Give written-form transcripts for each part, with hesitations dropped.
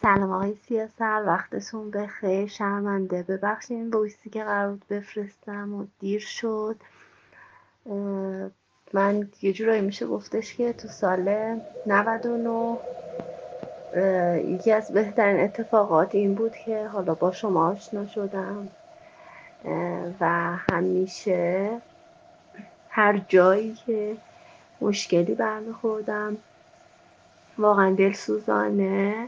سلام آقای سیاسر، وقتتون بخیر. شرمنده ببخشید این وایسی که قرار بود بفرستم و دیر شد. من یه جورایی میشه گفتش که تو سال 99 یکی از بهترین اتفاقات این بود که حالا با شما آشنا شدم و همیشه هر جایی که مشکلی برمیخوردم واقعا دلسوزانه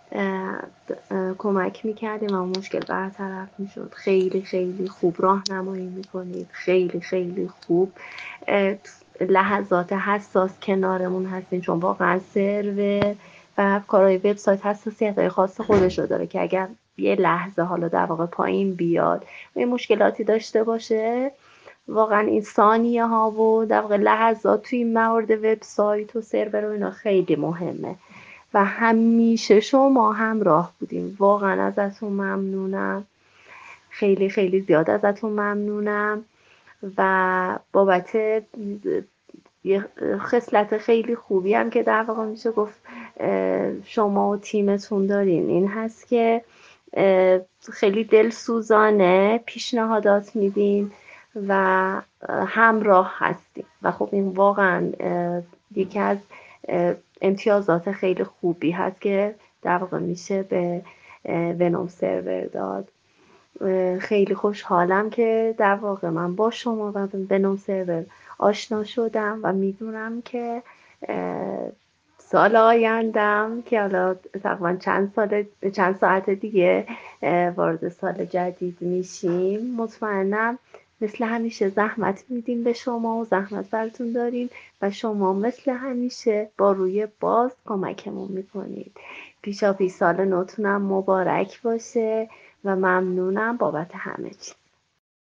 کمک میکردیم و مشکل برطرف میشد. خیلی خیلی خوب راهنمایی میکنید، خیلی خیلی خوب لحظات حساس کنارمون هستین، چون واقعا سرور و کارهای وبسایت حساسیت‌های خاص خودش رو داره که اگر یه لحظه حالا در واقع پایین بیاد و مشکلاتی داشته باشه، واقعا این ثانیه ها و در واقع لحظات توی این موارد وبسایت و سرور و اینا خیلی مهمه و همیشه شما همراه بودیم. واقعا ازتون ممنونم، خیلی خیلی زیاد ازتون ممنونم و بابت یه خصلت خیلی خوبی هم که در واقع میشه گفت شما و تیمتون دارین این هست که خیلی دلسوزانه پیشنهادات میدین و همراه هستیم و خب این واقعا یکی از امتیازات خیلی خوبی هست که در واقع میشه به ونوم سرور داد. خیلی خوشحالم که در واقع من با شما و ونوم سرور آشنا شدم و میدونم که سال آیندم که حالا تقریبا چند ساعت دیگه وارد سال جدید میشیم، مطمئنم مثل همیشه زحمت میدیم به شما و زحمت براتون داریم و شما مثل همیشه با روی باز کمکمون میکنید. پیشا پیش سال نوتونم مبارک باشه و ممنونم بابت همه چی.